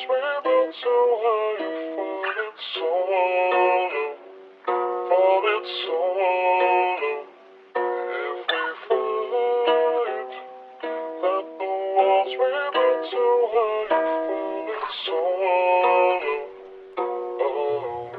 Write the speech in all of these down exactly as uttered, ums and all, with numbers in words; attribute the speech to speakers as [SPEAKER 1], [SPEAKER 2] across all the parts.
[SPEAKER 1] built so high, falling so low, falling so low. If we fight, that the walls we built so high, falling so low. Oh,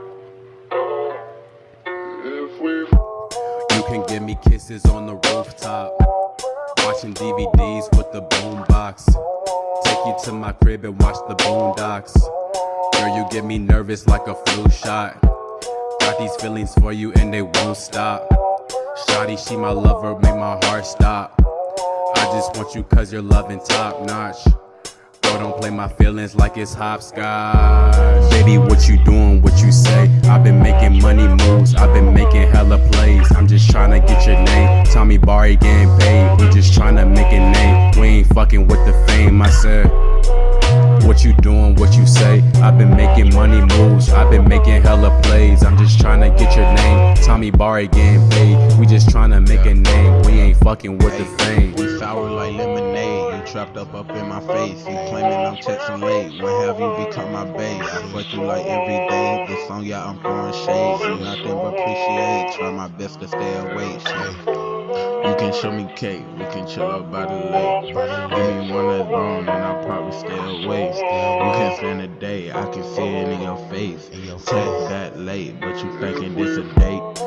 [SPEAKER 1] oh. If we
[SPEAKER 2] You can give me kisses on the rooftop, watching D V Ds with the boombox. Take you to my crib and watch the Boondocks. Girl, you get me nervous like a flu shot. Got these feelings for you and they won't stop. Shawty, she my lover, make my heart stop. I just want you cause you're loving top notch. Girl, don't play my feelings like it's hopscotch. Baby, what you doing, what you say? I've been making money moves, I've been making hella plays. I'm just tryna get your name. Tommy Barry getting paid, we just tryna make a name. We ain't fucking with the fame, I said. What you doing, what you say? I've been making money moves, I've been making hella plays. I'm just tryna get your name. Tommy Barry getting paid, we just tryna make a name. We ain't fucking with the fame.
[SPEAKER 3] We sour like lemonade, you trapped up up in my face. You claiming I'm texting late, when have you become my babe? I fuck you like every day, this song, yeah, I'm throwing shade. See nothing but appreciate, try my best to stay awake. Shit. You can show me cake, we can chill up by the lake. Give me one that's wrong and I'll probably stay awake. You can't stand a day, I can see it in your face. Text that late, but you thinking this a date.